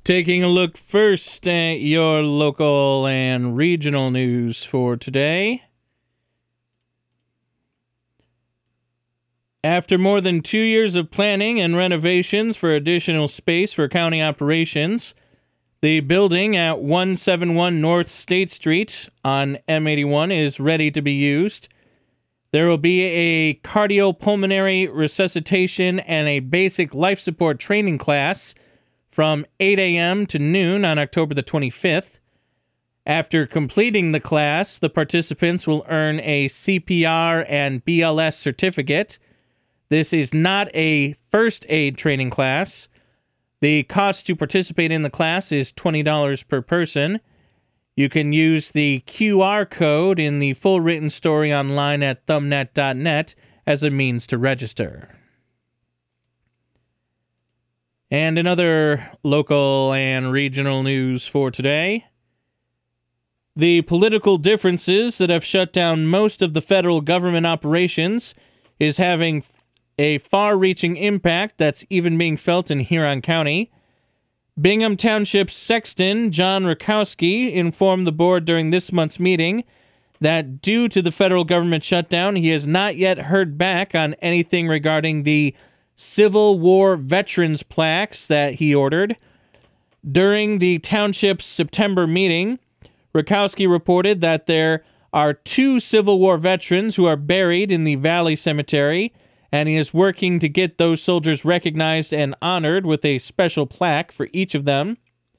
Taking a look first at your local and regional news for today. After more than 2 years of planning and renovations for additional space for county operations, the building at 171 North State Street on M81 is ready to be used. There will be a cardiopulmonary resuscitation and a basic life support training class from 8 a.m. to noon on October the 25th. After completing the class, the participants will earn a CPR and BLS certificate. This is not a first aid training class. The cost to participate in the class is $20 per person. You can use the QR code in the full written story online at thumbnet.net as a means to register. And another local and regional news for today. The political differences that have shut down most of the federal government operations is having a far-reaching impact that's even being felt in Huron County. Bingham Township's sexton, John Rakowski, informed the board during this month's meeting that due to the federal government shutdown, he has not yet heard back on anything regarding the Civil War veterans plaques that he ordered. During the township's September meeting, Rakowski reported that there are 2 Civil War veterans who are buried in the Valley Cemetery, and he is working to get those soldiers recognized and honored with a special plaque for each of them.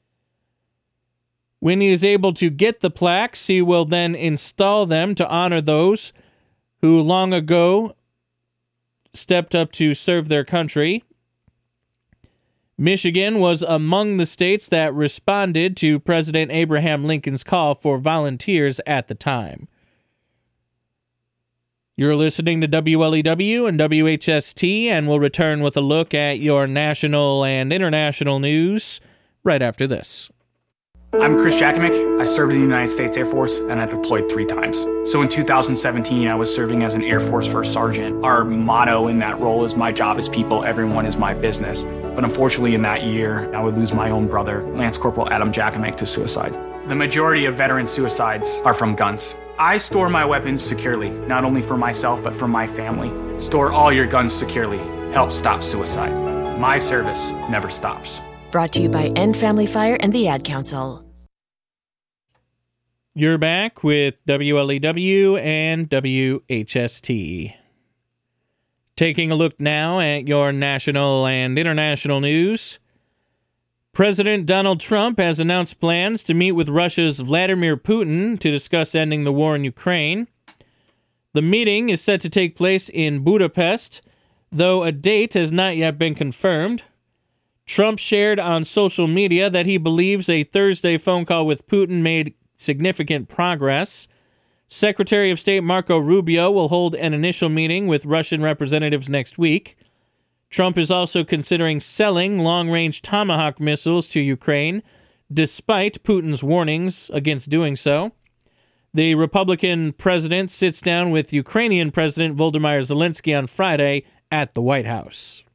When he is able to get the plaques, he will then install them to honor those who long ago stepped up to serve their country. Michigan was among the states that responded to President Abraham Lincoln's call for volunteers at the time. You're listening to WLEW and WHST, and we'll return with a look at your national and international news right after this. I'm Chris Jakimick. I served in the United States Air Force, and I deployed 3 times. So in 2017, I was serving as an Air Force First Sergeant. Our motto in that role is, my job is people, everyone is my business. But unfortunately in that year, I would lose my own brother, Lance Corporal Adam Jakimick, to suicide. The majority of veteran suicides are from guns. I store my weapons securely, not only for myself, but for my family. Store all your guns securely. Help stop suicide. My service never stops. Brought to you by End Family Fire and the Ad Council. You're back with WLEW and WHST. Taking a look now at your national and international news. President Donald Trump has announced plans to meet with Russia's Vladimir Putin to discuss ending the war in Ukraine. The meeting is set to take place in Budapest, though a date has not yet been confirmed. Trump shared on social media that he believes a Thursday phone call with Putin made significant progress. Secretary of State Marco Rubio will hold an initial meeting with Russian representatives next week. Trump is also considering selling long-range Tomahawk missiles to Ukraine, despite Putin's warnings against doing so. The Republican president sits down with Ukrainian President Volodymyr Zelensky on Friday at the White House.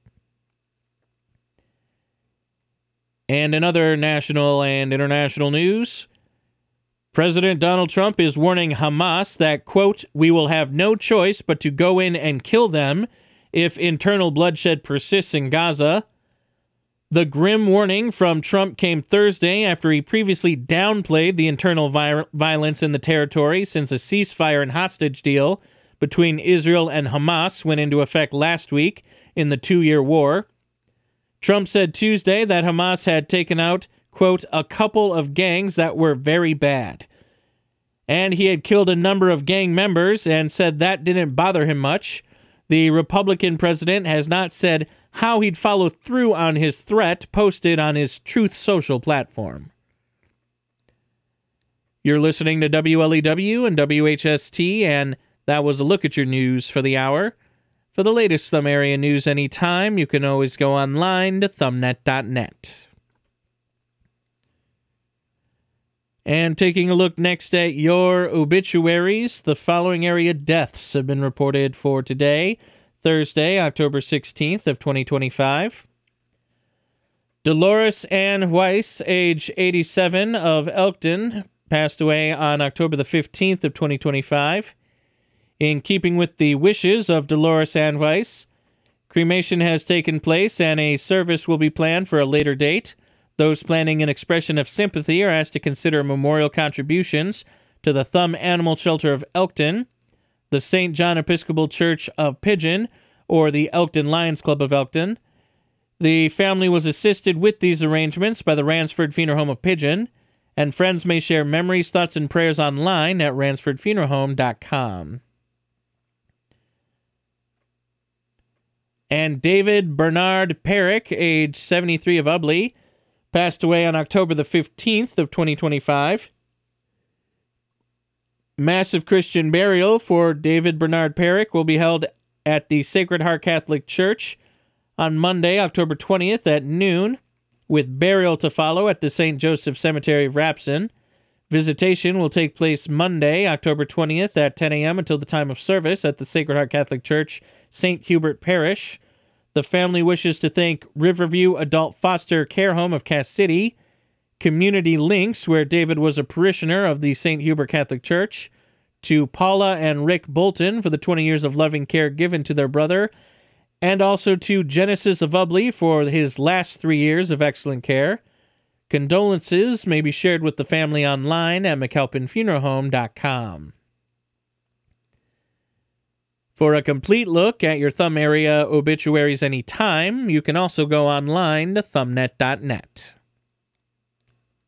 And in other national and international news, President Donald Trump is warning Hamas that, quote, "we will have no choice but to go in and kill them if internal bloodshed persists in Gaza." The grim warning from Trump came Thursday after he previously downplayed the internal violence in the territory since a ceasefire and hostage deal between Israel and Hamas went into effect last week in the 2-year war. Trump said Tuesday that Hamas had taken out, quote, "a couple of gangs that were very bad." And he had killed a number of gang members and said that didn't bother him much. The Republican president has not said how he'd follow through on his threat posted on his Truth Social platform. You're listening to WLEW and WHST, and that was a look at your news for the hour. For the latest Thumb Area news anytime, you can always go online to thumbnet.net. And taking a look next at your obituaries, the following area deaths have been reported for today, Thursday, October 16th of 2025. Dolores Ann Weiss, age 87, of Elkton, passed away on October the 15th of 2025. In keeping with the wishes of Dolores Ann Weiss, cremation has taken place and a service will be planned for a later date. Those planning an expression of sympathy are asked to consider memorial contributions to the Thumb Animal Shelter of Elkton, the St. John Episcopal Church of Pigeon, or the Elkton Lions Club of Elkton. The family was assisted with these arrangements by the Ransford Funeral Home of Pigeon, and friends may share memories, thoughts, and prayers online at ransfordfuneralhome.com. And David Bernard Perrick, age 73, of Ubley, passed away on October the 15th of 2025. Massive Christian burial for David Bernard Perrick will be held at the Sacred Heart Catholic Church on Monday, October 20th at noon, with burial to follow at the St. Joseph Cemetery of Rapson. Visitation will take place Monday, October 20th at 10 a.m. until the time of service at the Sacred Heart Catholic Church, St. Hubert Parish. The family wishes to thank Riverview Adult Foster Care Home of Cass City, Community Links, where David was a parishioner of the St. Hubert Catholic Church, to Paula and Rick Bolton for the 20 years of loving care given to their brother, and also to Genesis of Ubley for his last 3 years of excellent care. Condolences may be shared with the family online at McAlpinFuneralHome.com. For a complete look at your Thumb area obituaries anytime, you can also go online to thumbnet.net.